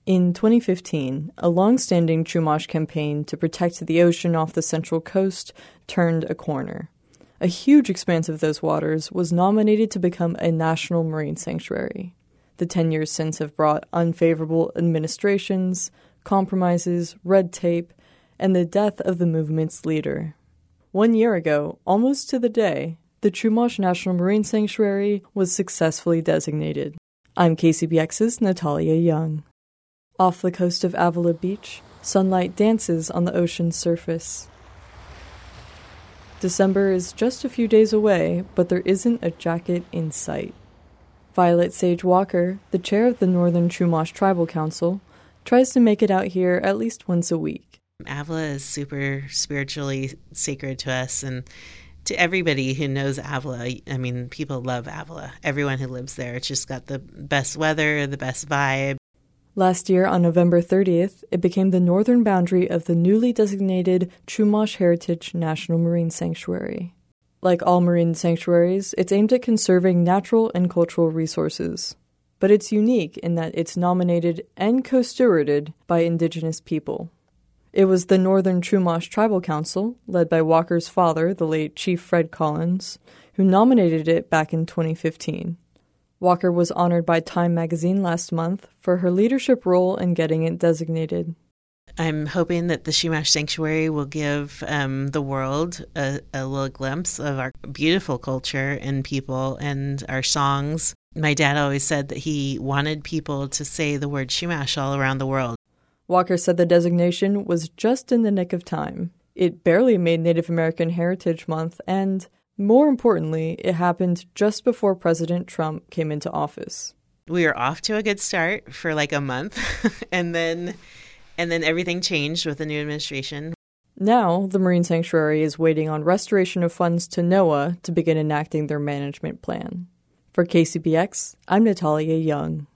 In 2015, a long-standing Chumash campaign to protect the ocean off the Central Coast turned a corner. A huge expanse of those waters was nominated to become a national marine sanctuary. The 10 years since have brought unfavorable administrations, compromises, red tape, and the death of the movement's leader. 1 year ago, almost to the day, the Chumash National Marine Sanctuary was successfully designated. I'm KCBX's Natalia Young. Off the coast of Avila Beach, sunlight dances on the ocean's surface. December is just a few days away, but there isn't a jacket in sight. Violet Sage Walker, the chair of the Northern Chumash Tribal Council, tries to make it out here at least once a week. Avila is super spiritually sacred to us and to everybody who knows Avila. I mean, people love Avila. Everyone who lives there. It's just got the best weather, the best vibe. Last year, on November 30th, it became the northern boundary of the newly designated Chumash Heritage National Marine Sanctuary. Like all marine sanctuaries, it's aimed at conserving natural and cultural resources. But it's unique in that it's nominated and co-stewarded by Indigenous people. It was the Northern Chumash Tribal Council, led by Walker's father, the late Chief Fred Collins, who nominated it back in 2015. Walker was honored by Time magazine last month for her leadership role in getting it designated. I'm hoping that the Chumash Sanctuary will give the world a little glimpse of our beautiful culture and people and our songs. My dad always said that he wanted people to say the word Chumash all around the world. Walker said the designation was just in the nick of time. It barely made Native American Heritage Month, and more importantly, it happened just before President Trump came into office. We were off to a good start for like a month, and then everything changed with the new administration. Now, the Marine Sanctuary is waiting on restoration of funds to NOAA to begin enacting their management plan. For KCBX, I'm Natalia Young.